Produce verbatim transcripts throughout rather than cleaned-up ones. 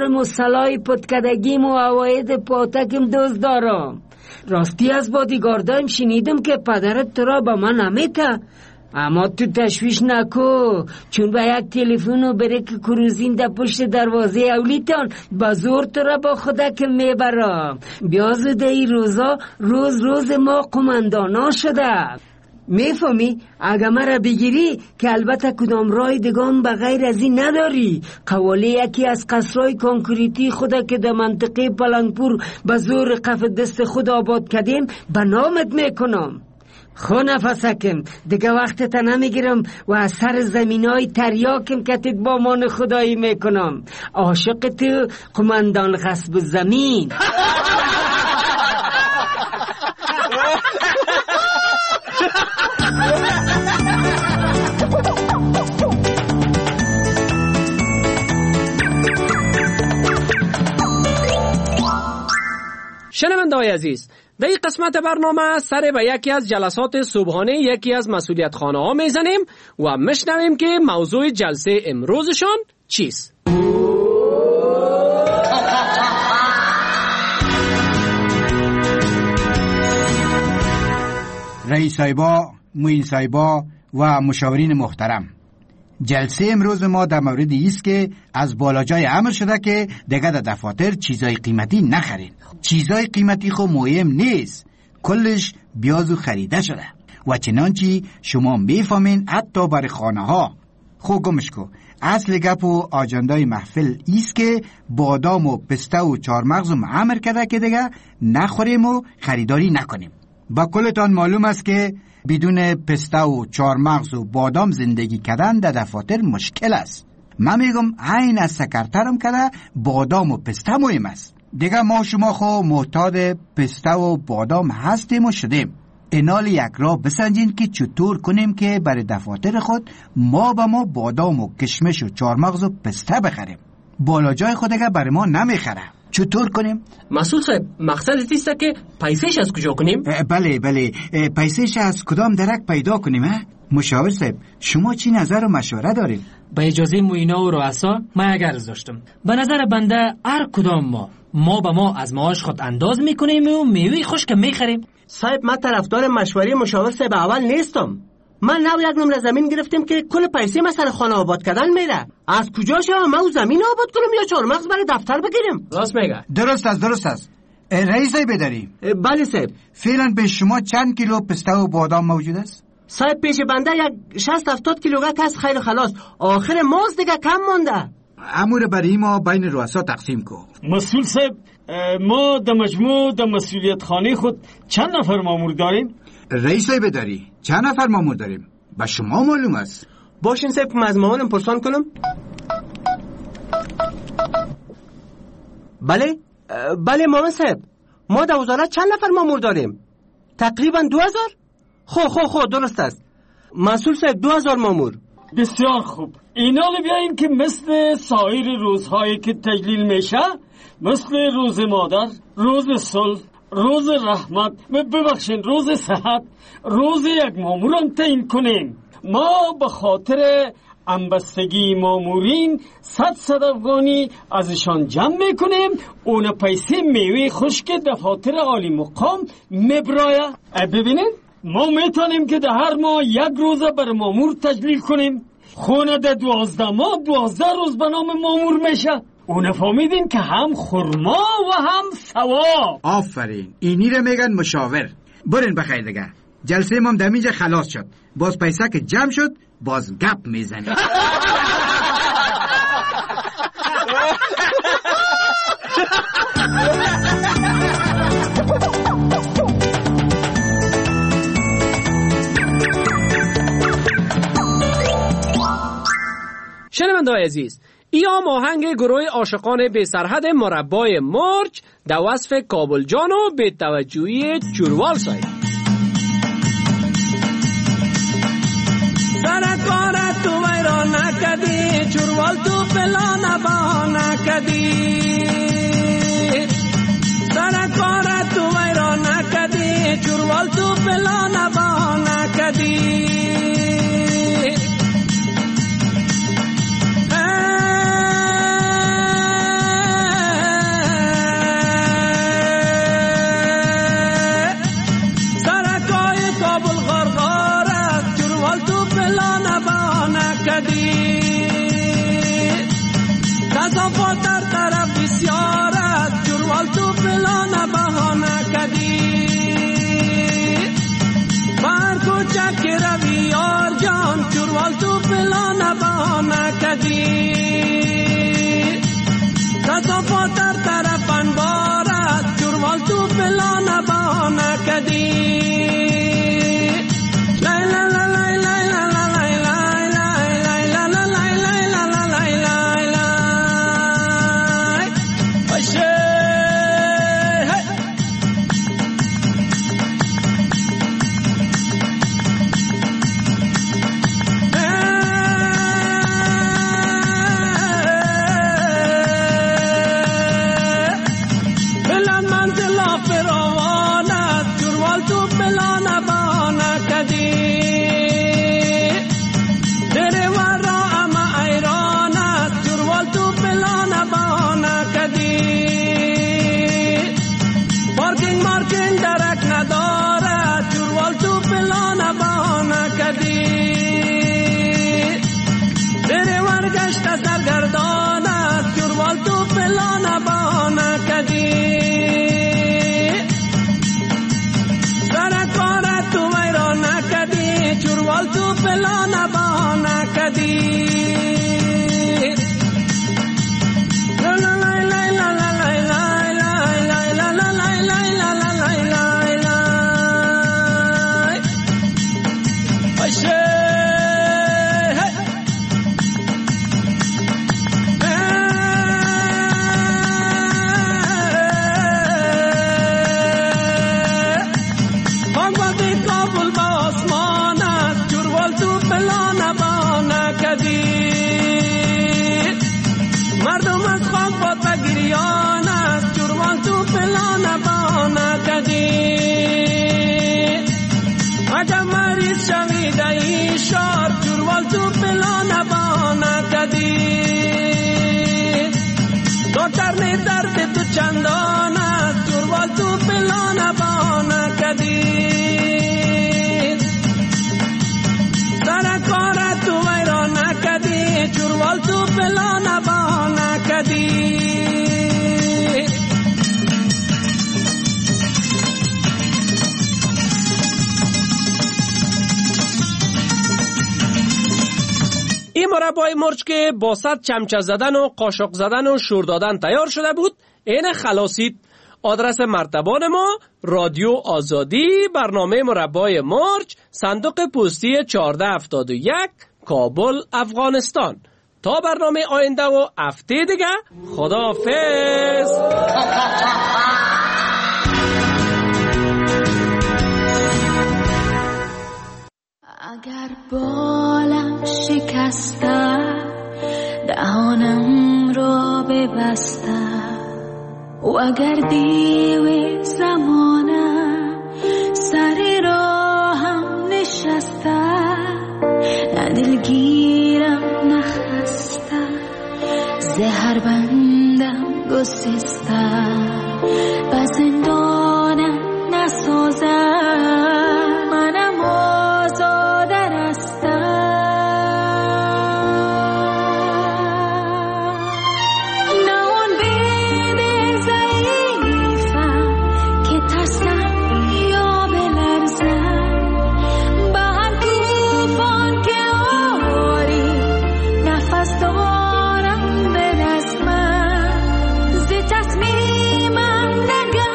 سلم و سلای پتکدگیم و عواید پاتکم دوست دارم. راستی از بادیگاردایم شنیدم که پدرت تو را با من نمیته، اما تو تشویش نکو، چون با یک تلفن و بریک کروزین در پشت دروازه اولیتان با زور تو را با خودک میبرم. بیا زده ای روزا روز روز ما قماندانا شده. میفهمی؟ اگه مرا بگیری که البته کدام رای دگان بغیر از این نداری، قواله یکی از قصرهای کانکریتی خدا که در منطقه پلنگپور به زور قف دست خود آباد کردیم به نامت میکنم. خو نفسکم دیگه وقتت نمیگیرم و از سر زمینای تریاکم کتت با مان خدایی میکنم. عاشق تو قماندان غصب زمین. شنونده‌های عزیز، در این قسمت برنامه سر به یکی از جلسات صبحانه یکی از مسئولیت خانه ها میزنیم و میشنویم که موضوع جلسه امروزشان چیست. رئیس صاحبا، معین صاحبا و مشاورین محترم، جلسه امروز ما در مورد ایست که از بالاجای امر شده که دیگه در دفاتر چیزای قیمتی نخرین. چیزای قیمتی خو مهم نیست، کلش بیازو خریده شده و چنانچه شما میفهمین حتی برای خانه ها. خو گمش کو، اصل گپ و آجندای محفل ایست که بادام و پسته و چارمغز و امر کرده که دیگه نخوریم و خریداری نکنیم. با کلتان معلوم است که بدون پسته و چارمغز و بادام زندگی کردن در دفاتر مشکل است. من میگم عین از سکرترم کده بادام و پسته مهم است. دیگه ما شما خو معتاد پسته و بادام هستیم و شدیم. اینال یک راه بسنجین که چطور کنیم که برای دفاتر خود ما با ما بادام و کشمش و چارمغز و پسته بخریم. بالا جای خود دیگه برای ما نمیخره. چطور کنیم؟ مسئول صاحب، مقصدت ایست که پیسهش از کجا کنیم؟ بله بله، پیسهش از کدام درک پیدا کنیم؟ ها؟ مشاور صاحب، شما چی نظر و مشوره دارید؟ با اجازه معینا و رؤسا ما اگر داشتم، به نظر بنده هر کدام ما ما با ما از معاش خود انداز میکنیم و میوه خشک میخریم. صاحب من طرفدار مشوره مشاور صاحب اول نیستم. من نو یک نمره زمین گرفتیم که کل پیسه مثلا خانه آباد کردن میره. از کجا شما ما او زمین آباد کنیم یا چهارمغز برای دفتر بگیریم؟ راست میگه. درست است درست است. رئیس صاحب بداری؟ بله صاحب. فعلا به شما چند کیلو پسته و بادام موجود است؟ صاحب پیش بنده یک شصت هفتاد کیلوگرم کس خیر خلاص. آخر ماست دیگه کم مونده. امور برای ما بین رؤسا تقسیم کو. مسئول صاحب، ما در مجموع در مسئولیت خانه خود چند نفر مامور داریم؟ رئیس صاحب بداری چند نفر مامور داریم؟ با شما معلوم است. باشین صاحب که از مامانم پرسان کنم. بله بله مامان صاحب، ما در وزارت چند نفر مامور داریم؟ تقریبا دو هزار؟ خو خو خو درست است مسئول صاحب، دو هزار مامور. بسیار خوب. اینا رو بیاییم که مثل سایر روزهایی که تجلیل میشه، مثل روز مادر، روز صلح، روز رحمت، ببخشین روز صحت، روز یک ماموران تعیین کنیم. ما به خاطر انبستگی مامورین صد صد افغانی ازشان جمع میکنیم، اون پیسه میوه خشک دفاتر عالی مقام میبرایه. ببینین ما میتونیم که در هر ماه یک روزه بر مامور تجلیل کنیم. خونه در دوازده ماه دوازده روز به نام مامور میشه. اون فهمیدین که هم خورما و هم ثواب. آفرین، اینی رو میگن مشاور. برین بخیر دیگه. جلسه ما در اینجا خلاص شد. باز پیسه که جمع شد باز گپ میزنیم. شنونده‌های عزیز، یا آهنگ گروه عاشقان بی سرحد مربای مرج در وصف کابل جان و به توجهی چوروال صاحب. سرکار تو ویرا نکدی، چوروال تو فلان با نکدی. سرکار تو ویرا نکدی، چوروال تو فلان با نکدی. صفات در طرف بسیارت جروال تو پلان بهانه کدی بر کوچک روی یار جان جروال تو پلان بهانه کدی صفات در طرف انبارت جروال تو پلان بهانه کدی مربای مرچ که با صد چمچه زدن و قاشق زدن و شور دادن تیار شده بود این خلاصید. آدرس مرتبان ما رادیو آزادی، برنامه مربای مرچ، صندوق پستی چهارده هفتاد و یک، کابل، افغانستان. تا برنامه آینده و هفته دیگه خداحافظ. اگر بالم شکسته دهانم را ببسته و اگر دیو زمانه سر راهم نشسته نه دلگیرم نخسته زهر بندم گسسته به زندانم نسازه منم آزاده رسته تصمیمم نگه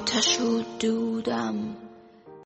آتش و